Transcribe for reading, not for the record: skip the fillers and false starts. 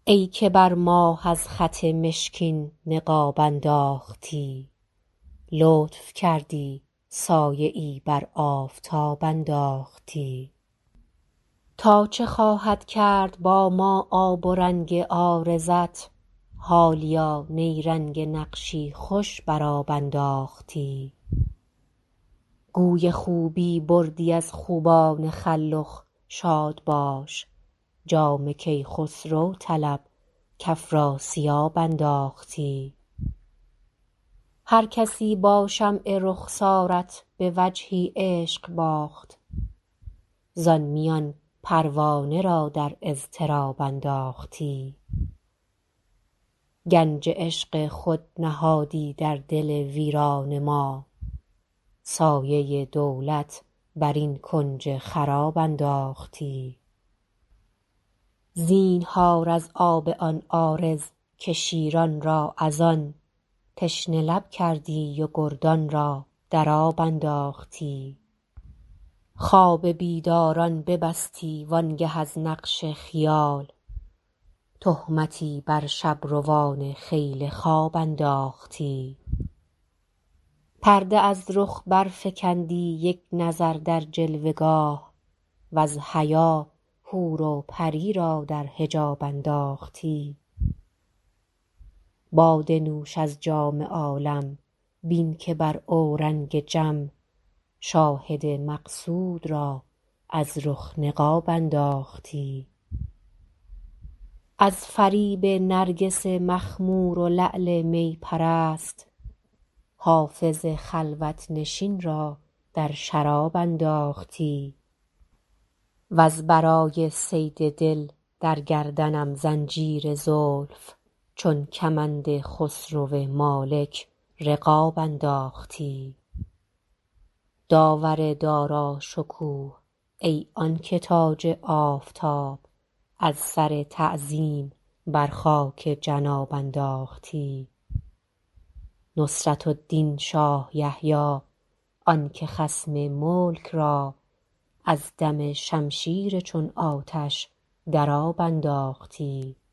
ای که بر ماه از خط مشکین نقاب انداختی لطف کردی سایه ای بر آفتاب انداختی تا چه خواهد کرد با ما آب و رنگ عارضت حالیا نیرنگ نقشی خوش بر آب انداختی گوی خوبی بردی از خوبان خلخ شاد باش جام کیخسرو طلب کافراسیاب انداختی هر کسی با شمع رخسارت به وجهی عشق باخت زان میان پروانه را در اضطراب انداختی گنج عشق خود نهادی در دل ویران ما سایه دولت بر این کنج خراب انداختی زینهار از آب آن عارض که شیران را از آن تشنه لب کردی و گردان را در آب انداختی خواب بیداران ببستی وانگه از نقش خیال تهمتی بر شبروان خیل خواب انداختی پرده از رخ برفکندی یک نظر در جلوه گاه وز حیا حور و پری را در حجاب انداختی باده نوش از جام عالم بین که بر اورنگ جم شاهد مقصود را از رخ نقاب انداختی از فریب نرگس مخمور و لعل می پرست حافظ خلوت نشین را در شراب انداختی وز برای صید دل در گردنم زنجیر زلف چون کمند خسرو مالک رقاب انداختی داور داراشکوه ای آنکه تاج آفتاب از سر تعظیم بر خاک جناب انداختی نصرةالدین شاه یحیی آنکه خصم ملک را از دم شمشیر چون آتش در آب انداختی